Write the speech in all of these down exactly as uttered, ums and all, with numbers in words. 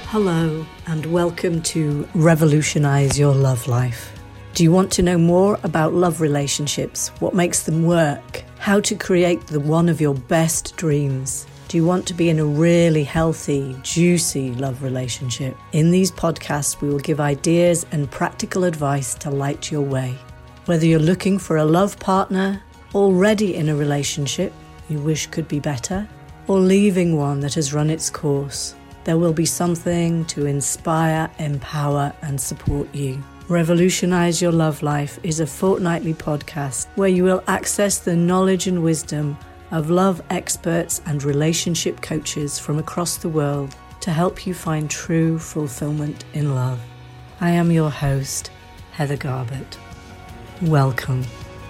Hello and welcome to Revolutionize Your Love Life. Do you want to know more about love relationships, what makes them work, how to create the one of your best dreams? Do you want to be in a really healthy, juicy love relationship? In these podcasts, we will give ideas and practical advice to light your way. Whether you're looking for a love partner, already in a relationship you wish could be better, or leaving one that has run its course, there will be something to inspire, empower and support you. Revolutionize Your Love Life is a fortnightly podcast where you will access the knowledge and wisdom of love experts and relationship coaches from across the world to help you find true fulfillment in love. I am your host, Heather Garbett. Welcome.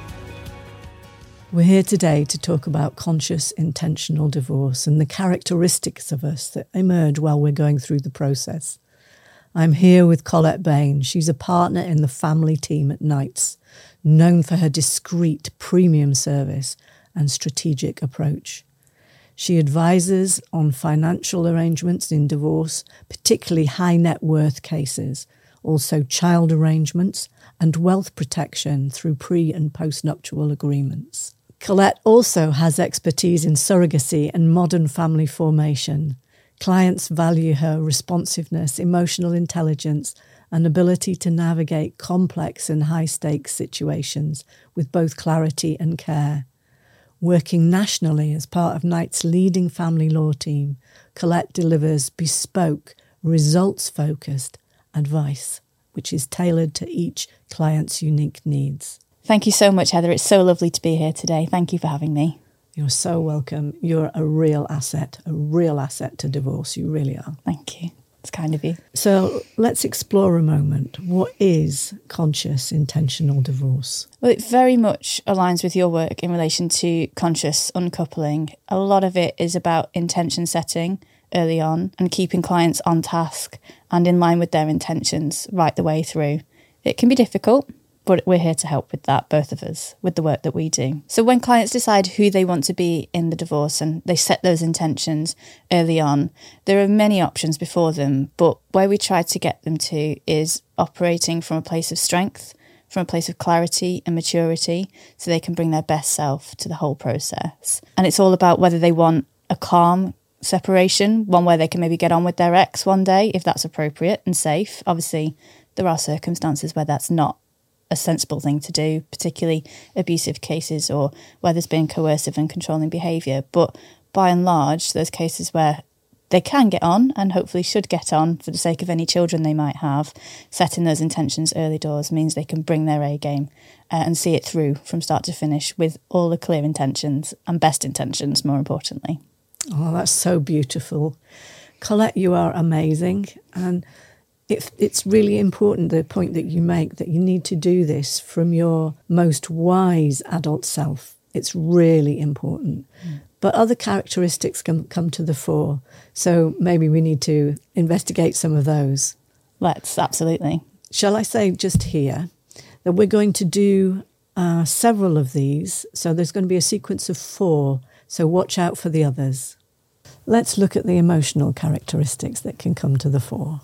We're here today to talk about conscious, intentional divorce and the characteristics of us that emerge while we're going through the process. I'm here with Colette Bain. She's a partner in the family team at Knights, known for her discreet premium service and strategic approach. She advises on financial arrangements in divorce, particularly high net worth cases, also child arrangements and wealth protection through pre- and post-nuptial agreements. Colette also has expertise in surrogacy and modern family formation. Clients value her responsiveness, emotional intelligence, and ability to navigate complex and high-stakes situations with both clarity and care. Working nationally as part of Knight's leading family law team, Colette delivers bespoke, results-focused advice, which is tailored to each client's unique needs. Thank you so much, Heather. It's so lovely to be here today. Thank you for having me. You're so welcome. You're a real asset, a real asset to divorce. You really are. Thank you. It's kind of you. So let's explore a moment. What is conscious, intentional divorce? Well, it very much aligns with your work in relation to conscious uncoupling. A lot of it is about intention setting early on and keeping clients on task and in line with their intentions right the way through. It can be difficult, but we're here to help with that, both of us, with the work that we do. So when clients decide who they want to be in the divorce and they set those intentions early on, there are many options before them, but where we try to get them to is operating from a place of strength, from a place of clarity and maturity, so they can bring their best self to the whole process. And it's all about whether they want a calm separation, one where they can maybe get on with their ex one day, if that's appropriate and safe. Obviously, there are circumstances where that's not a sensible thing to do, particularly abusive cases or where there's been coercive and controlling behaviour. But by and large, those cases where they can get on and hopefully should get on for the sake of any children they might have, setting those intentions early doors means they can bring their A game uh, and see it through from start to finish with all the clear intentions and best intentions, more importantly. Oh, that's so beautiful. Colette, you are amazing. And It, it's really important, the point that you make, that you need to do this from your most wise adult self. It's really important. Mm. But other characteristics can come to the fore. So maybe we need to investigate some of those. Let's, absolutely. Shall I say just here that we're going to do uh, several of these. So there's going to be a sequence of four. So watch out for the others. Let's look at the emotional characteristics that can come to the fore.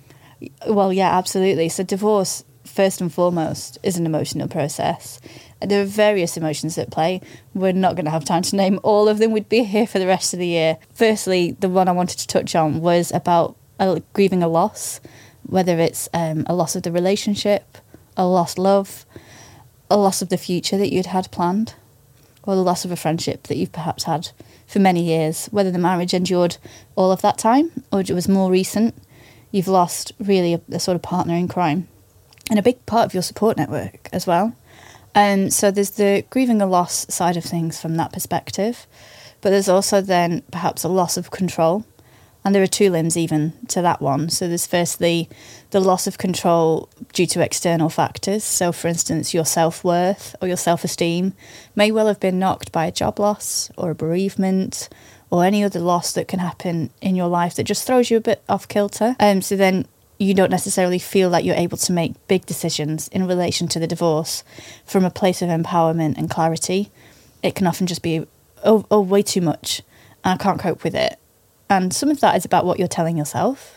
Well, yeah, absolutely. So divorce, first and foremost, is an emotional process. There are various emotions at play. We're not going to have time to name all of them. We'd be here for the rest of the year. Firstly, the one I wanted to touch on was about uh, grieving a loss, whether it's um, a loss of the relationship, a lost love, a loss of the future that you'd had planned, or the loss of a friendship that you've perhaps had for many years, whether the marriage endured all of that time or it was more recent. You've lost really a, a sort of partner in crime and a big part of your support network as well. And so there's the grieving a loss side of things from that perspective, but there's also then perhaps a loss of control. And there are two limbs even to that one. So there's firstly the loss of control due to external factors. So for instance, your self-worth or your self-esteem may well have been knocked by a job loss or a bereavement or any other loss that can happen in your life that just throws you a bit off kilter. Um, so then you don't necessarily feel like you're able to make big decisions in relation to the divorce from a place of empowerment and clarity. It can often just be, oh, oh way too much, and I can't cope with it. And some of that is about what you're telling yourself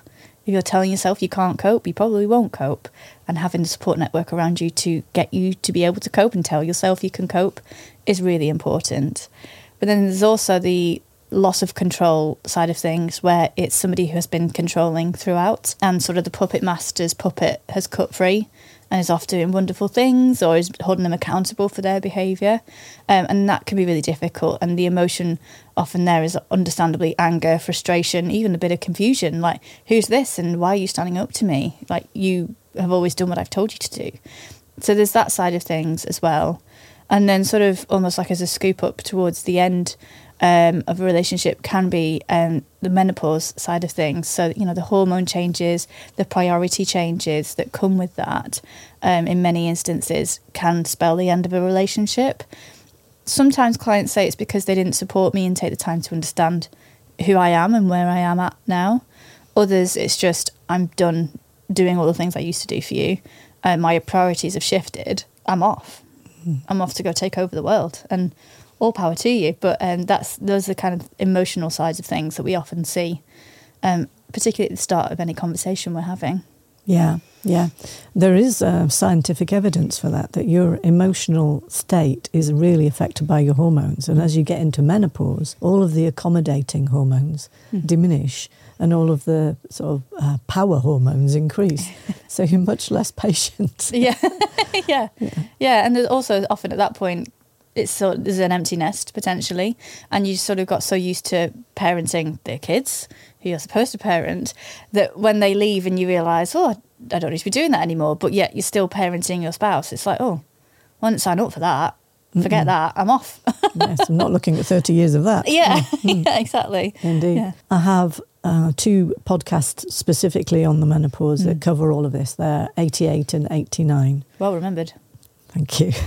you're telling yourself you can't cope, you probably won't cope. And having the support network around you to get you to be able to cope and tell yourself you can cope is really important. But then there's also the loss of control side of things, where it's somebody who has been controlling throughout, and sort of the puppet master's puppet has cut free and is off doing wonderful things, or is holding them accountable for their behaviour. Um, and that can be really difficult. And the emotion often there is understandably anger, frustration, even a bit of confusion. Like, who's this and why are you standing up to me? Like, you have always done what I've told you to do. So there's that side of things as well. And then sort of almost like as a scoop up towards the end um, of a relationship can be um, the menopause side of things. So, you know, the hormone changes, the priority changes that come with that, um, in many instances can spell the end of a relationship. Sometimes clients say it's because they didn't support me and take the time to understand who I am and where I am at now. Others, it's just, I'm done doing all the things I used to do for you. Uh, my priorities have shifted. I'm off. Mm. I'm off to go take over the world. And all power to you, but um, that's those are the kind of emotional sides of things that we often see, um, particularly at the start of any conversation we're having. Yeah, yeah. There is uh, scientific evidence for that, that your emotional state is really affected by your hormones. And as you get into menopause, all of the accommodating hormones mm. diminish and all of the sort of uh, power hormones increase. So you're much less patient. yeah. yeah, yeah, yeah. And there's also often at that point, it's sort of, there's an empty nest potentially, and you sort of got so used to parenting their kids, who you're supposed to parent, that when they leave and you realise, oh, I don't need to be doing that anymore, but yet you're still parenting your spouse. It's like, oh, I didn't sign up for that. Forget Mm-mm. that. I'm off. Yes, I'm not looking at thirty years of that. Yeah, mm. yeah, exactly. Indeed. Yeah. I have uh, two podcasts specifically on the menopause mm. that cover all of this. They're eighty-eight and eighty-nine. Well remembered. Thank you.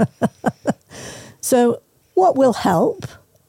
So what will help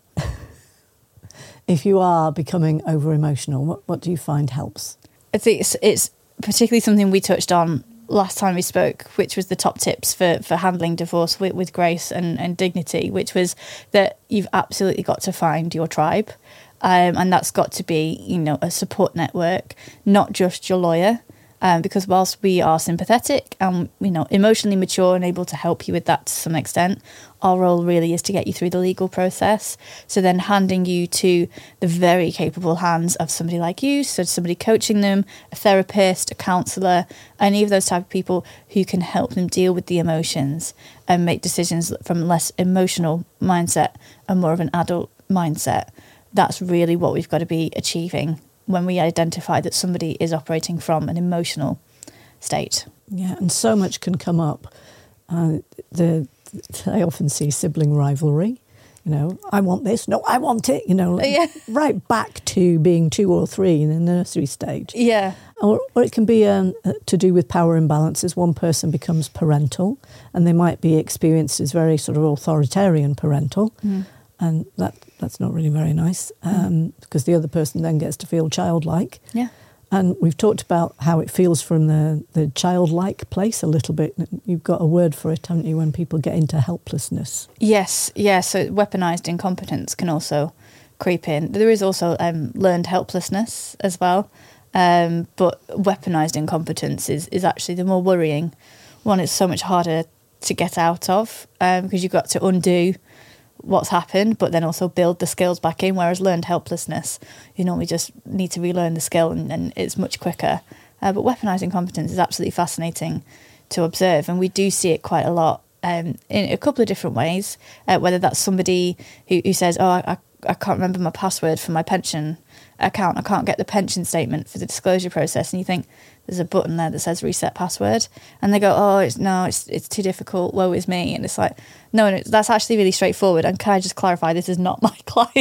if you are becoming over-emotional? What, what do you find helps? I think it's, it's particularly something we touched on last time we spoke, which was the top tips for, for handling divorce with, with grace and, and dignity, which was that you've absolutely got to find your tribe. Um, and that's got to be, you know, a support network, not just your lawyer. Um, because whilst we are sympathetic and, you know, emotionally mature and able to help you with that to some extent, our role really is to get you through the legal process. So then handing you to the very capable hands of somebody like you, so somebody coaching them, a therapist, a counsellor, any of those type of people who can help them deal with the emotions and make decisions from a less emotional mindset and more of an adult mindset. That's really what we've got to be achieving when we identify that somebody is operating from an emotional state. Yeah, and so much can come up. Uh, the I often see sibling rivalry. You know, I want this, no, I want it. You know, yeah. right back to being two or three in the nursery stage. Yeah. Or, or it can be um, to do with power imbalances. One person becomes parental, and they might be experienced as very sort of authoritarian parental. Mm. And that that's not really very nice, um, mm. because the other person then gets to feel childlike. Yeah. And we've talked about how it feels from the, the childlike place a little bit. You've got a word for it, haven't you, when people get into helplessness? Yes, yeah. So weaponised incompetence can also creep in. There is also um, learned helplessness as well. Um, but weaponised incompetence is, is actually the more worrying one. It's so much harder to get out of um, because you've got to undo what's happened, but then also build the skills back in, whereas learned helplessness, you normally just need to relearn the skill and, and it's much quicker. Uh, but weaponised incompetence is absolutely fascinating to observe, and we do see it quite a lot um, in a couple of different ways, uh, whether that's somebody who, who says, oh, I, I can't remember my password for my pension account, I can't get the pension statement for the disclosure process, and you think there's a button there that says reset password, and they go, oh, it's, no, it's it's too difficult, woe is me. And it's like, no, no, that's actually really straightforward. And can I just clarify, this is not my client.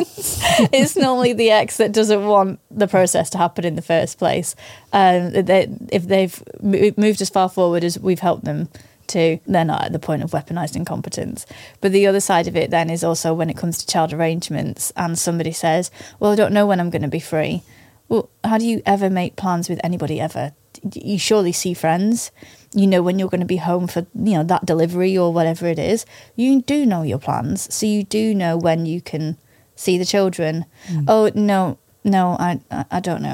It's normally the ex that doesn't want the process to happen in the first place. Um, they, if they've moved as far forward as we've helped them to, they're not at the point of weaponised incompetence. But the other side of it then is also when it comes to child arrangements and somebody says, well, I don't know when I'm going to be free. Well, how do you ever make plans with anybody ever? You surely see friends. You know when you're going to be home for, you know, that delivery or whatever it is. You do know your plans. So you do know when you can see the children. Mm. Oh, no, no, I I don't know.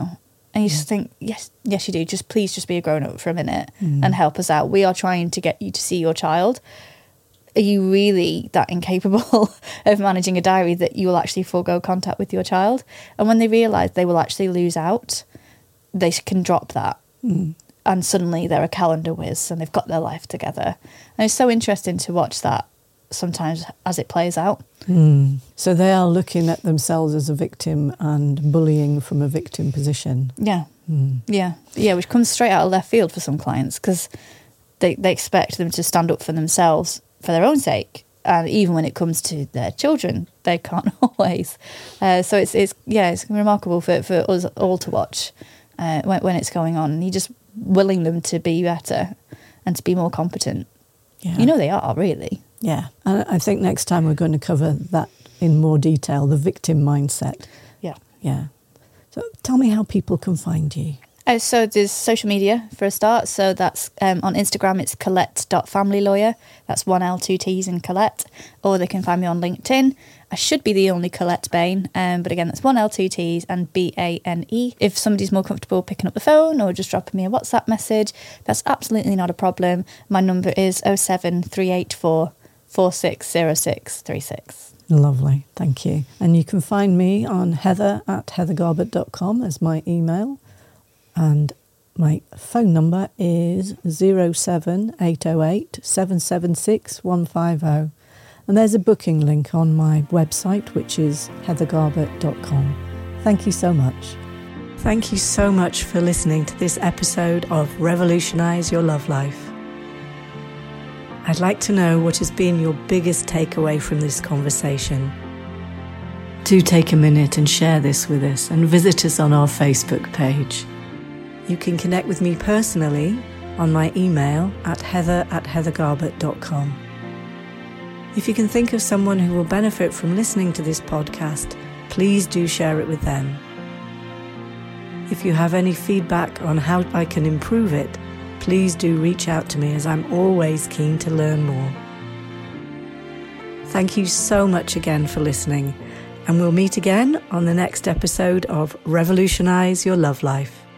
And you just think, yes, yes, you do. Just please just be a grown-up for a minute Mm. and help us out. We are trying to get you to see your child. Are you really that incapable of managing a diary that you will actually forego contact with your child? And when they realise they will actually lose out, they can drop that. Mm. And suddenly they're a calendar whiz and they've got their life together. And it's so interesting to watch that sometimes as it plays out. Mm. So they are looking at themselves as a victim and bullying from a victim position. Yeah. Mm. Yeah. Yeah, which comes straight out of left field for some clients because they, they expect them to stand up for themselves for their own sake. And even when it comes to their children, they can't always. Uh, so it's, it's, yeah, it's remarkable for, for us all to watch uh, when, when it's going on. And you're just willing them to be better and to be more competent. Yeah. You know they are, really. Yeah. And I think next time we're going to cover that in more detail, the victim mindset. Yeah. Yeah. So tell me how people can find you. Uh, so there's social media for a start. So that's um, on Instagram, it's colette dot family lawyer. That's one L, two T's in Colette. Or they can find me on LinkedIn. I should be the only Colette Bain, um, but again, that's one L, two T's and B A N E. If somebody's more comfortable picking up the phone or just dropping me a WhatsApp message, that's absolutely not a problem. My number is oh seven three eight four, four six zero six three six. Lovely, thank you. And you can find me on heather at heather garbett dot com as my email. And my phone number is zero seven eight oh eight seven seven six one five oh. And there's a booking link on my website, which is heather garbett dot com. Thank you so much. Thank you so much for listening to this episode of Revolutionise Your Love Life. I'd like to know what has been your biggest takeaway from this conversation. Do take a minute and share this with us and visit us on our Facebook page. You can connect with me personally on my email at heather at heather garbett dot com. If you can think of someone who will benefit from listening to this podcast, please do share it with them. If you have any feedback on how I can improve it, please do reach out to me, as I'm always keen to learn more. Thank you so much again for listening, and we'll meet again on the next episode of Revolutionise Your Love Life.